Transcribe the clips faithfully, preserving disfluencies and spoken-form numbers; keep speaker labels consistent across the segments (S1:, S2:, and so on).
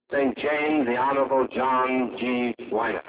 S1: Saint James, the Honorable John G. Weiner.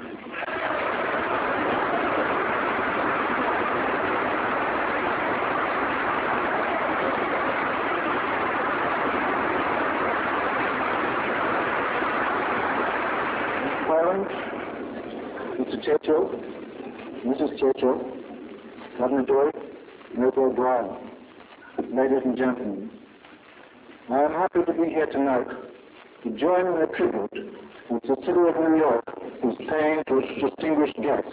S2: Mister Churchill, Missus Churchill, Governor Doyle, Major O'Brien, ladies and gentlemen, I am happy to be here tonight to join in the tribute which the city of New York is paying to its distinguished guests.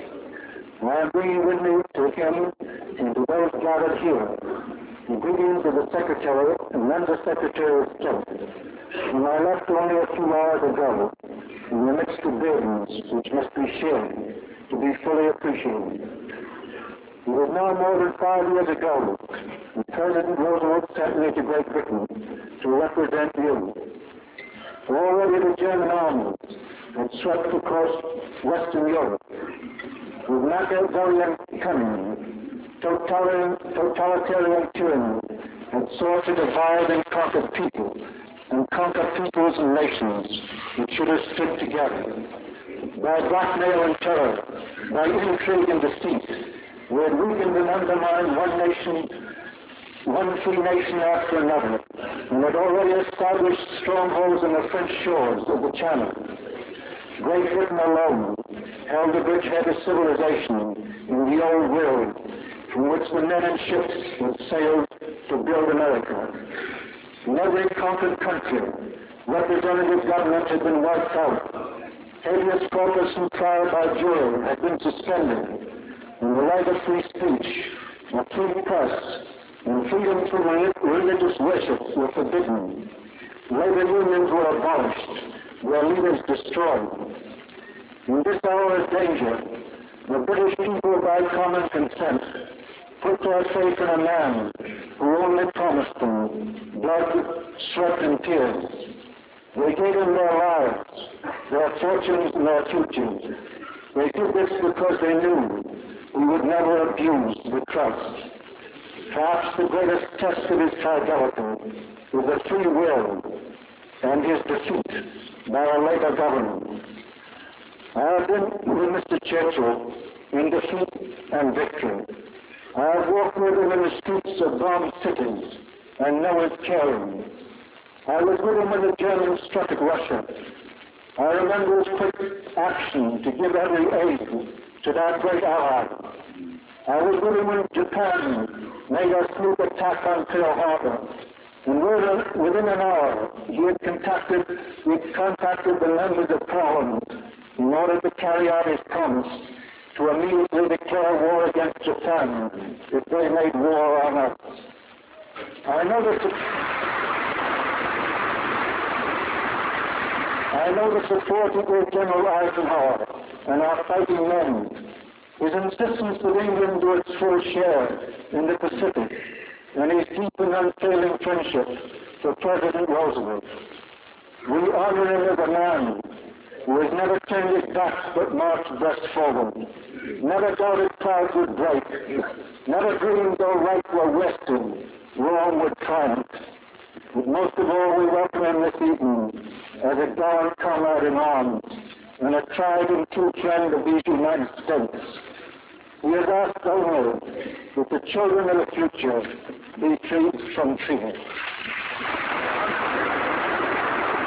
S2: I am bringing with me to him and to those gathered here the greetings of the Secretary and Under-Secretary of State, whom I left only a few hours ago in the midst of burdens which must be shared to be fully appreciated. It was now more than five years ago when President Roosevelt sent me to Great Britain to represent you. Already the German armies had swept across Western Europe with Machiavellian cunning, totalitarian, totalitarian tyranny had sought to divide and conquer people, and conquer peoples and nations which should have stood together. By blackmail and terror, by intrigue and deceit, we had weakened and undermined one nation, one free nation after another, and had already established strongholds on the French shores of the Channel. Great Britain alone held the bridgehead of civilization in the old world, from which the men and ships had sailed to build America. In every conquered country, representative government had been wiped out. Habeas corpus and trial by jury had been suspended, and the right of free speech, a free press, and freedom from religious worship were forbidden. Labor unions were abolished, their leaders destroyed. In this hour of danger, the British people, by common consent, put their faith in a man who only promised them blood, sweat, and tears. They gave him their lives, their fortunes, and their futures. They did this because they knew he would never abuse the trust. Perhaps the greatest test of his fidelity was a free will and his defeat by a Labour government. I have been with Mister Churchill in defeat and victory. I have walked with him in the streets of bombed cities and know his caring. I was with him when the Germans struck at Russia. I remember his quick action to give every aid to that great ally. I was with him when Japan made a sneak attack on Pearl Harbor. And within an hour, he had contacted, he had contacted the members of Parliament in order to carry out his promise to immediately declare war against Japan if they made war on us. I know the, I know the support he gave General Eisenhower and our fighting men. His insistence that England do its full share in the Pacific, and his deep and unfailing friendship for President Roosevelt. We honor him as a man who has never turned his back but marched breast forward, never doubted clouds would break, never dreamed though right were wested, wrong would triumph. But most of all, we welcome him this evening as a gallant comrade in arms and a tried and true friend of these United States. He has asked only that the children of the future be freed from treaty.